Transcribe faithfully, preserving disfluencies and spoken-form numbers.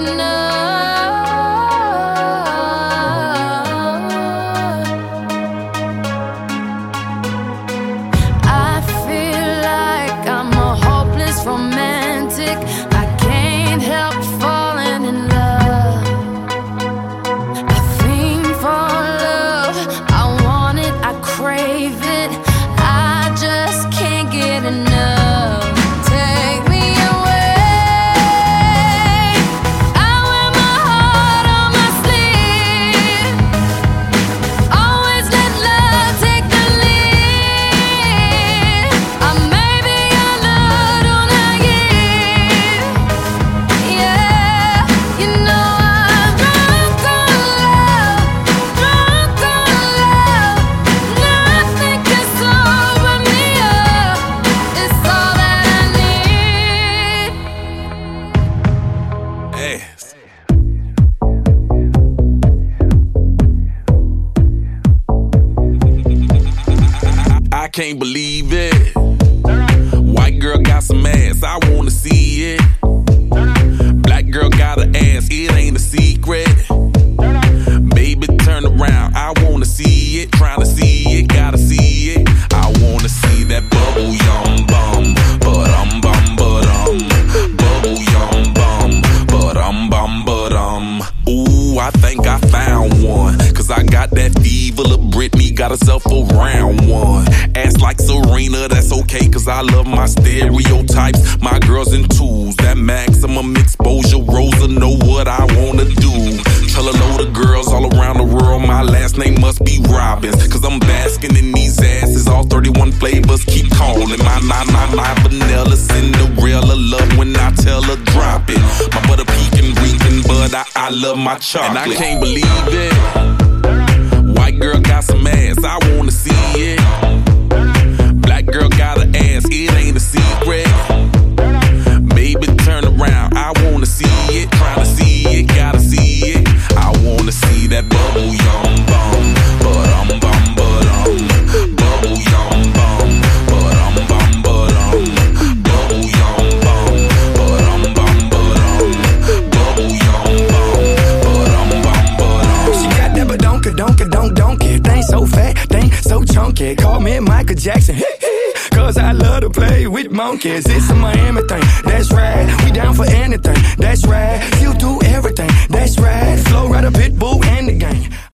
Can't believe it. White girl got some ass, I wanna see it. Black girl got an ass, it ain't a secret. Baby, turn around, I wanna see it. Tryna see it, gotta see it. I wanna see that bubble yum bum, but um bum but um, bubble yum bum, but um bum but um. Ooh, I think I found one, cause I got that fever. Lil' Britney got herself a round one. Ass like Serena, that's okay, cause I love my stereotypes. My girls in twos, that maximum exposure. Rosa know what I wanna do. Tell a load of girls all around the world my last name must be Robbins, cause I'm basking in these asses. All thirty-one flavors keep calling. My, my, my, my vanilla Cinderella love when I tell her drop it. My butter peeking, reeking, but I, I love my chocolate. And I can't believe it. White girl got some ass, I wanna see it. Black girl got an ass, it ain't a secret. Baby, turn around, I wanna see it. Tryna see it, gotta see it. I wanna see that bubble yum bum, but um bum but um, bubble yum bum, but um bum but um, bubble yum bum, but um bum but um, bubble yum bum, but um bum but um. She got that badonka donka donk donkey, thing so fat, thing so chunky. Call me Michael Jackson, cause I love to play with monkeys. It's a Miami